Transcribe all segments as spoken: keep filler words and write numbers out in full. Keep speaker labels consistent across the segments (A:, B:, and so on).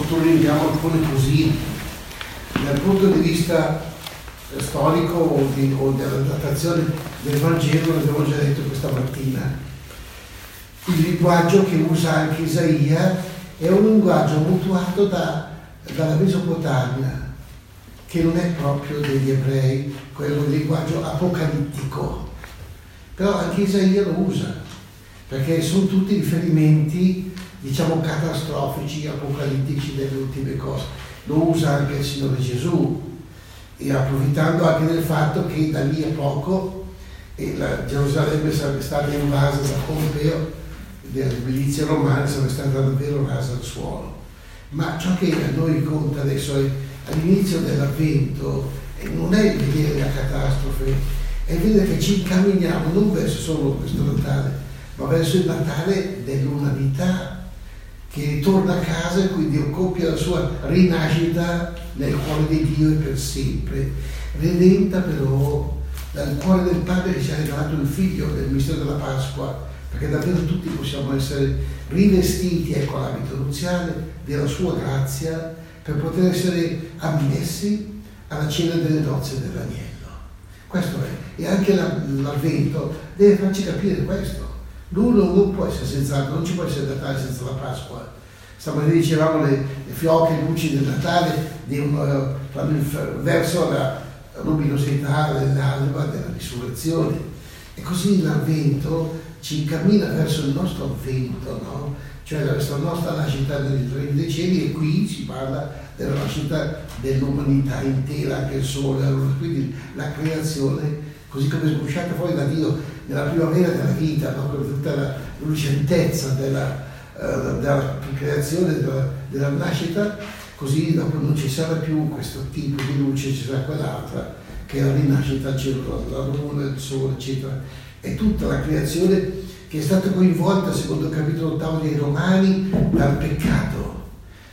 A: sottolineiamo alcune cosine. Dal punto di vista storico o, di, o della datazione del Vangelo, l'abbiamo già detto questa mattina, il linguaggio che usa anche Isaia è un linguaggio mutuato da, dalla Mesopotamia, che non è proprio degli ebrei, quello del linguaggio apocalittico, però anche Isaia lo usa, perché sono tutti riferimenti, diciamo, catastrofici, apocalittici delle ultime cose. Lo usa anche il Signore Gesù, e approfittando anche del fatto che da lì a poco e la Gerusalemme sarebbe stata invasa da Pompeo, delle milizie romane sarebbe stata davvero rasa al suolo. Ma ciò che a noi conta adesso è, all'inizio dell'Avvento, e non è vedere la catastrofe, è vedere che ci incamminiamo non verso solo questo Natale, ma verso il Natale dell'umanità, che torna a casa e quindi compie la sua rinascita nel cuore di Dio e per sempre, redenta però dal cuore del Padre che ci ha regalato il Figlio nel mistero della Pasqua, perché davvero tutti possiamo essere rivestiti, ecco l'abito nuziale, della sua grazia, per poter essere ammessi alla cena delle nozze dell'agnello. Questo è, e anche l'Avvento deve farci capire questo. L'uno non può essere senza, non ci può essere Natale senza la Pasqua. Stamattina dicevamo le, le fiocche, le luci del Natale devono, vanno verso la luminosità dell'alba, della risurrezione. E così l'Avvento ci incammina verso il nostro avvento, no? Cioè verso la nostra nascita del Regno dei Cieli, e qui si parla della nascita dell'umanità intera, anche il Sole, quindi la creazione, così come è sgusciata fuori da Dio nella primavera della vita, no? Per tutta la lucentezza della, uh, della creazione, della, della nascita, così dopo non ci sarà più questo tipo di luce, ci sarà quell'altra, che è la rinascita al cielo, la luna, il sole, eccetera. È tutta la creazione che è stata coinvolta, secondo il capitolo ottavo dei Romani, dal peccato.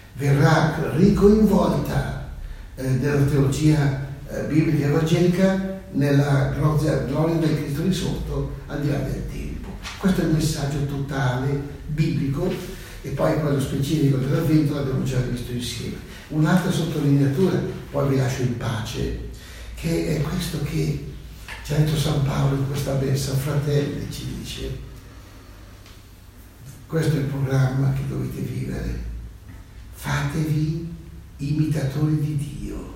A: Verrà ricoinvolta eh, nella teologia eh, biblica e evangelica nella gloria, gloria del Cristo risorto al di là del tempo. Questo è il messaggio totale, biblico, e poi quello specifico dell'Avvento l'abbiamo già visto insieme. Un'altra sottolineatura, poi vi lascio in pace, che è questo che ci ha detto San Paolo in questa messa: fratelli, ci dice, questo è il programma che dovete vivere, fatevi imitatori di Dio.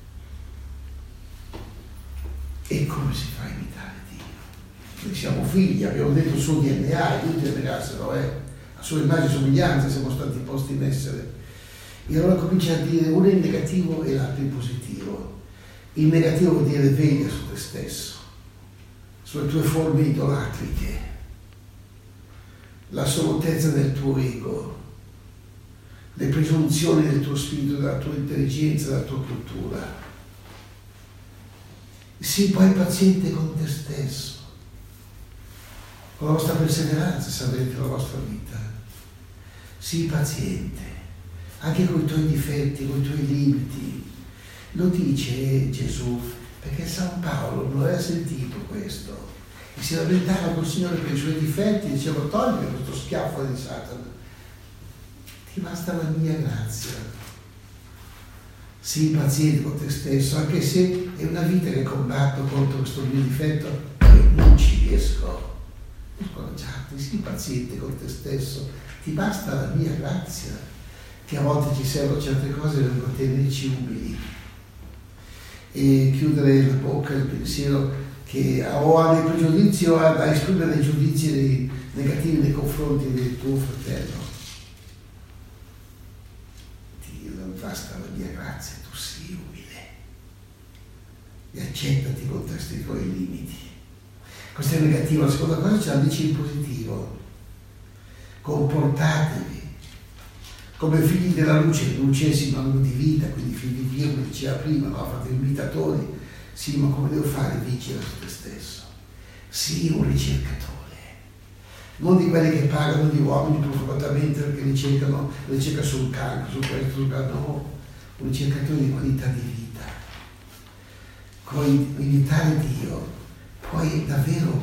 A: E come si fa a imitare Dio? Noi siamo figli, abbiamo detto il suo D N A, è inutile negarselo, eh? A sua immagine e somiglianza siamo stati posti in essere. E allora comincia a dire uno in negativo e l'altro in positivo. Il negativo vuol dire veglia su te stesso, sulle tue forme idolatriche, l'assoluttezza del tuo ego, le presunzioni del tuo spirito, della tua intelligenza, della tua cultura. Sii poi paziente con te stesso, con la vostra perseveranza salverete la vostra vita. Sii paziente, anche con i tuoi difetti, con i tuoi limiti. Lo dice Gesù, perché San Paolo non aveva sentito questo e si lamentava col Signore per i suoi difetti, diceva: toglimi questo schiaffo di Satana, ti basta la mia grazia. Sii paziente con te stesso, anche se è una vita che combatto contro questo mio difetto e non ci riesco. Non scoraggiarti, sii paziente con te stesso, ti basta la mia grazia, che a volte ci servono certe cose per mantenerci umili. E chiudere la bocca, il pensiero che o ha dei pregiudizi o ha da esprimere dei giudizi negativi nei confronti del tuo fratello. Basta la mia grazia, tu sii umile e accettati con questi tuoi limiti. Questo è negativo. La seconda cosa ce la dice in positivo: comportatevi come figli della luce. Luce è sinonimo di vita, quindi figli di Dio, come diceva prima, no? Fate imitatori. Sì, ma come devo fare? Vigila su te stesso, sii un ricercatore, non di quelli che pagano gli uomini profondamente perché ricercano, ricerca sul cancro, su questo, sul cancro. No, un ricercatore di qualità di vita. Puoi imitare Dio, puoi davvero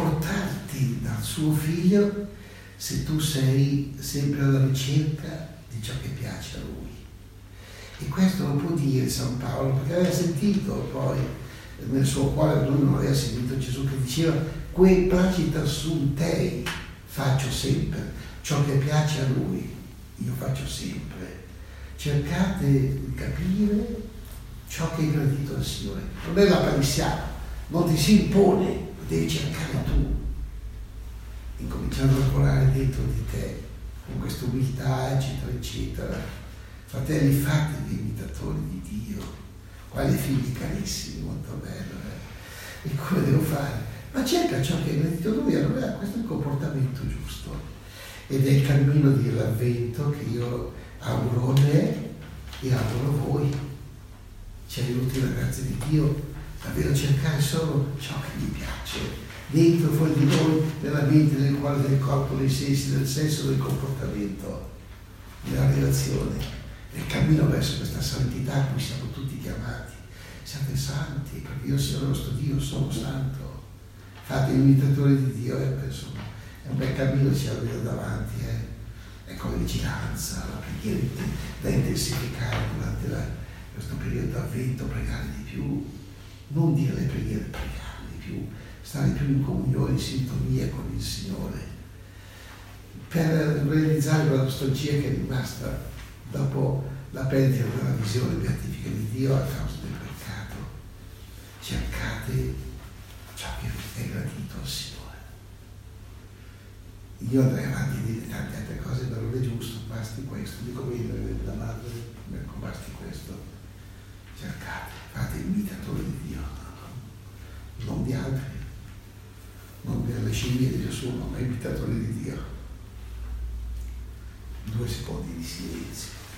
A: comportarti dal suo figlio se tu sei sempre alla ricerca di di ciò che piace a Lui. E questo lo può dire San Paolo, perché aveva sentito poi nel suo cuore, lui non aveva sentito Gesù che diceva: quei placita sunt tei, faccio sempre, ciò che piace a Lui, io faccio sempre. Cercate di capire ciò che è gradito al Signore. Non è la palissiana, non ti si impone, lo devi cercare tu, incominciando a lavorare dentro di te, con questa umiltà, eccetera, eccetera. Fratelli, fatevi imitatori di Dio, quali figli carissimi, molto bello. Eh? E come devo fare? Ma cerca ciò che è gradito a Lui, allora questo è il comportamento giusto. Ed è il cammino di l'avvento che io auguro a me e auguro a voi. Ci aiuti la grazia di Dio davvero a cercare solo ciò che gli piace, dentro, fuori di noi, nella mente, nel cuore, del corpo, nei sensi, del senso, del comportamento, nella relazione, nel cammino verso questa santità a cui siamo tutti chiamati. Siate santi, perché io, Signore nostro Dio, sono santo. Fate imitatori di Dio, e insomma, è un bel cammino che ci avete davanti, eh? È come vigilanza, la preghiera da intensificare durante la, questo periodo d'avvento, pregare di più, non dire le preghiere, pregare di più, stare più in comunione, in sintonia con il Signore, per realizzare quella nostalgia che è rimasta dopo la perdita della visione beatifica di Dio a causa del peccato. Cercate ciò che è gradito al Signore. Io andrei avanti a dire tante altre cose, ma non è giusto, basti questo. Dico bene da madre, ecco, basti questo. Cercate, fate imitatori di Dio, non di altri, non delle scimmie di nessuno, ma imitatori di Dio. Due secondi di silenzio.